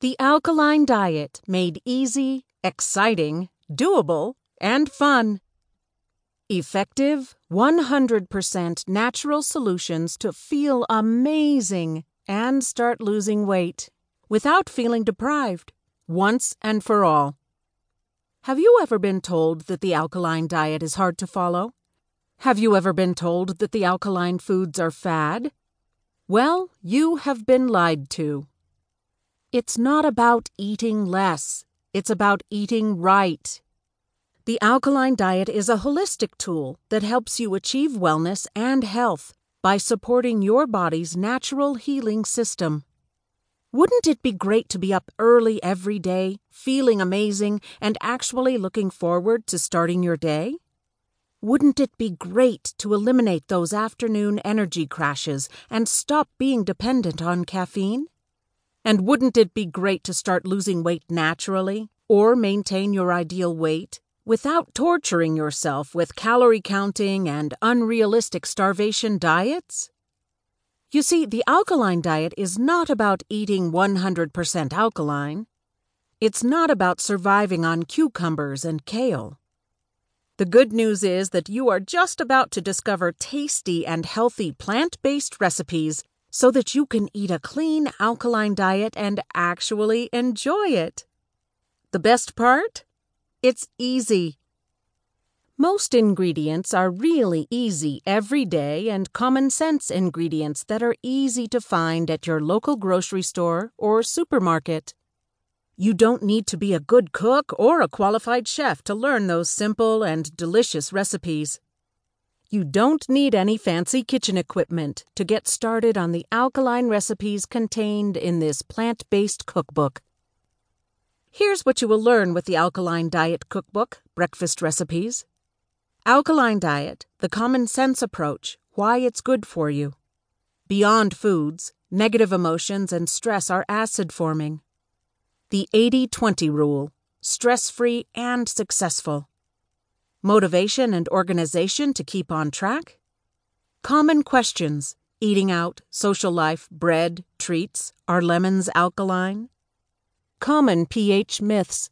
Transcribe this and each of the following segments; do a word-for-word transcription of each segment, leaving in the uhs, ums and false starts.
The Alkaline Diet, made easy, exciting, doable, and fun. Effective, one hundred percent natural solutions to feel amazing and start losing weight without feeling deprived, once and for all. Have you ever been told that the alkaline diet is hard to follow? Have you ever been told that the alkaline foods are fad? Well, you have been lied to. It's not about eating less. It's about eating right. The alkaline diet is a holistic tool that helps you achieve wellness and health by supporting your body's natural healing system. Wouldn't it be great to be up early every day, feeling amazing, and actually looking forward to starting your day? Wouldn't it be great to eliminate those afternoon energy crashes and stop being dependent on caffeine? And wouldn't it be great to start losing weight naturally or maintain your ideal weight without torturing yourself with calorie counting and unrealistic starvation diets? You see, the alkaline diet is not about eating one hundred percent alkaline. It's not about surviving on cucumbers and kale. The good news is that you are just about to discover tasty and healthy plant-based recipes so that you can eat a clean alkaline diet and actually enjoy it. The best part? It's easy. Most ingredients are really easy everyday and common sense ingredients that are easy to find at your local grocery store or supermarket. You don't need to be a good cook or a qualified chef to learn those simple and delicious recipes. You don't need any fancy kitchen equipment to get started on the alkaline recipes contained in this plant-based cookbook. Here's what you will learn with the Alkaline Diet Cookbook, Breakfast Recipes. Alkaline Diet, the common sense approach, why it's good for you. Beyond foods, negative emotions and stress are acid-forming. The eighty twenty rule, stress-free and successful. Motivation and organization to keep on track. Common questions, eating out, social life, bread, treats, are lemons alkaline? Common pH myths.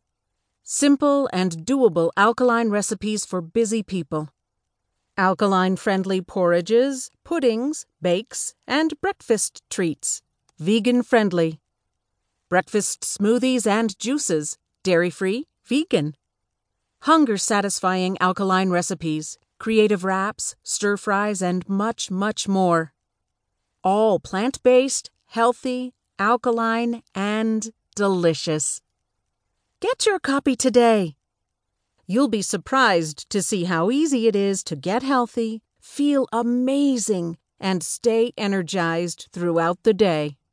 Simple and doable alkaline recipes for busy people. Alkaline-friendly porridges, puddings, bakes, and breakfast treats. Vegan-friendly. Breakfast smoothies and juices, dairy-free, vegan. Hunger-satisfying alkaline recipes, creative wraps, stir-fries, and much, much more. All plant-based, healthy, alkaline, and delicious. Get your copy today. You'll be surprised to see how easy it is to get healthy, feel amazing, and stay energized throughout the day.